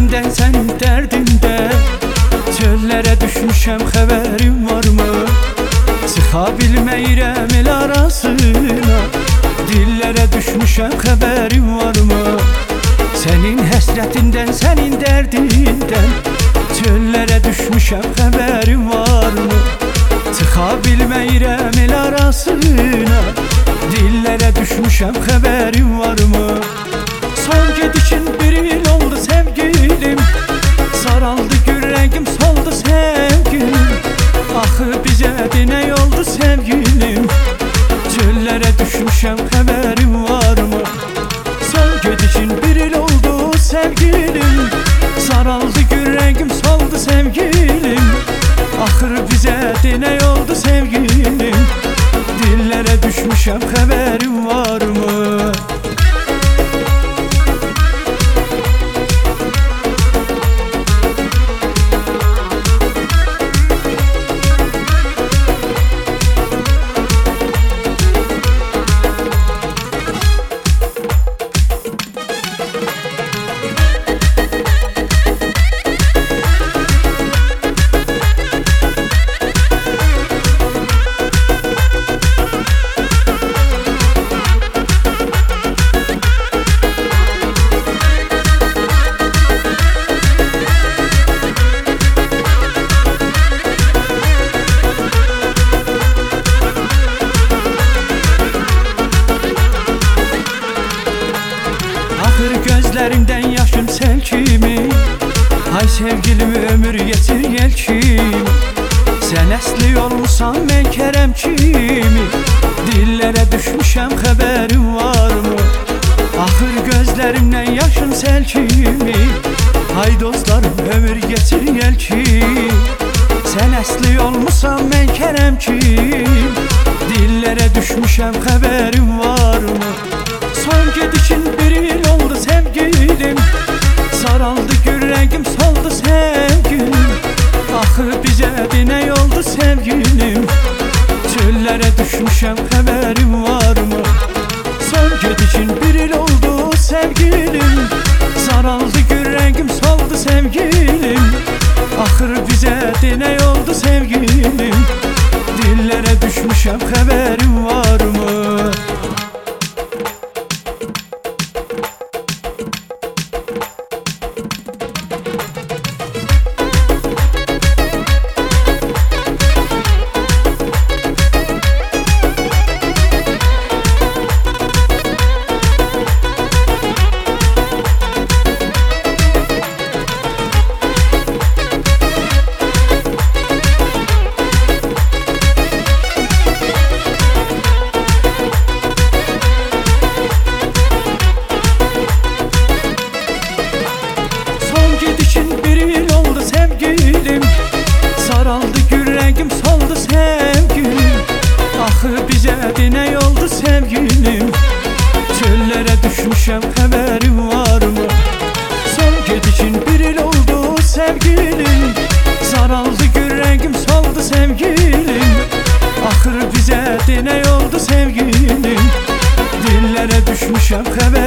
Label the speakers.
Speaker 1: həsrətindən, sənin dərdində. Çöllərə düşmüşəm, xəbərim varmı? Çıxa bilməyirəm el arasına. Dillərə düşmüşəm, xəbərim varmı? Sənin həsrətindən, sənin dərdindən. Çöllərə düşmüşəm, xəbərim varmı? Çıxa bilməyirəm el arasına. Dillərə düşmüşəm, xəbərim varmı? Son gedişin bir il oldu sevgilim. Saraldı gürrəngim, soldu sevgilim. Axı bizə nə oldu sevgilim? Çöllərə düşmüşəm, xəbərim varmı? Son gedişin bir il oldu sevgilim. Saraldı gürrəngim, soldu sevgilim. Axır bizə nə oldu sevgilim? Dillərə düşmüşəm, xəbərim varmı? Axır gözlərindən yaşım sel kimi. Ay sevgilim ömür yetir yel kimi. Sən əsli olmusan mən kərəm kimi. Dillərə düşmüşəm, xəbərim varmı? Axır gözlərimdən yaşım sel kimi. Ay dostlarım ömür yetir yel kimi. Sən əsli olmusan mən kərəm kimi. Dillərə düşmüşəm, xəbərim varmı? Son gedişin bir il oldu sevgilim. Saraldı gürrəngim, soldu sevgilim. Axı bizə nə oldu sevgilim? Çöllərə düşmüşəm, xəbərim varmı? Son gedişin bir il oldu sevgilim. Saraldı gürrəngim, soldu sevgilim. Axır bizə nə oldu sevgilim? Dillərə düşmüşəm, xəbərim varmı? Saraldı gürrəngim, soldu sevgilim. Axı bizə nə oldu sevgilim? Çöllərə düşmüşəm, xəbərim varmı? Son gedişin bir il oldu sevgilim. Saraldı gürrəngim, soldu sevgilim. Axır bizə nə oldu sevgilim? Dillərə düşmüşəm, xəbərim